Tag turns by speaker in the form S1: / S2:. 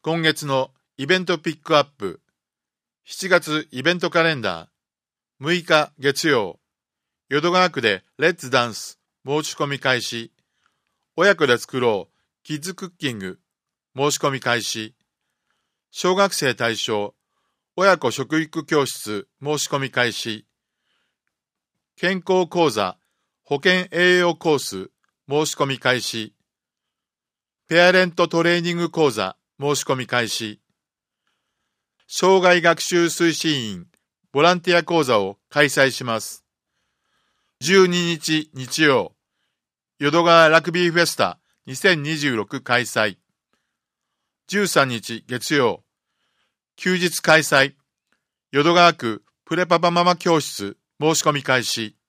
S1: 今月のイベントピックアップ。7月イベントカレンダー。6日月曜。淀川区でレッツダンス申し込み開始。親子で作ろうキッズクッキング申し込み開始。小学生対象親子食育教室申し込み開始。健康講座保健栄養コース申し込み開始。ペアレントトレーニング講座申し込み開始。障害学習推進員ボランティア講座を開催します。12日日曜、淀川ラグビーフェスタ2026開催。13日月曜、休日開催。淀川区プレパパママ教室申し込み開始。